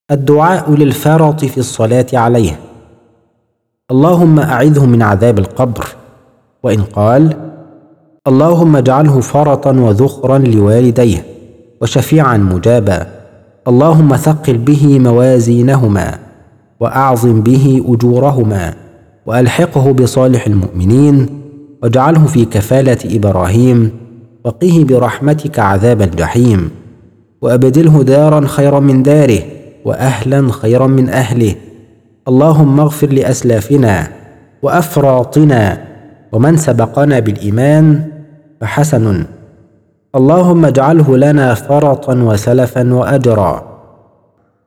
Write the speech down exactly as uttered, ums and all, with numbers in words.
الدعاء للفرط في الصلاة عليه: اللهم أعذه من عذاب القبر. وإن قال: اللهم اجعله فرطا وذخرا لوالديه وشفيعا مجابا، اللهم ثقل به موازينهما وأعظم به أجورهما وألحقه بصالح المؤمنين واجعله في كفالة إبراهيم وقه برحمتك عذاب الجحيم، وأبدله دارا خيرا من داره وأهلا خيرا من أهله. اللهم اغفر لأسلافنا وأفراطنا ومن سبقنا بالإيمان فحسن. اللهم اجعله لنا فرطا وسلفا وأجرا.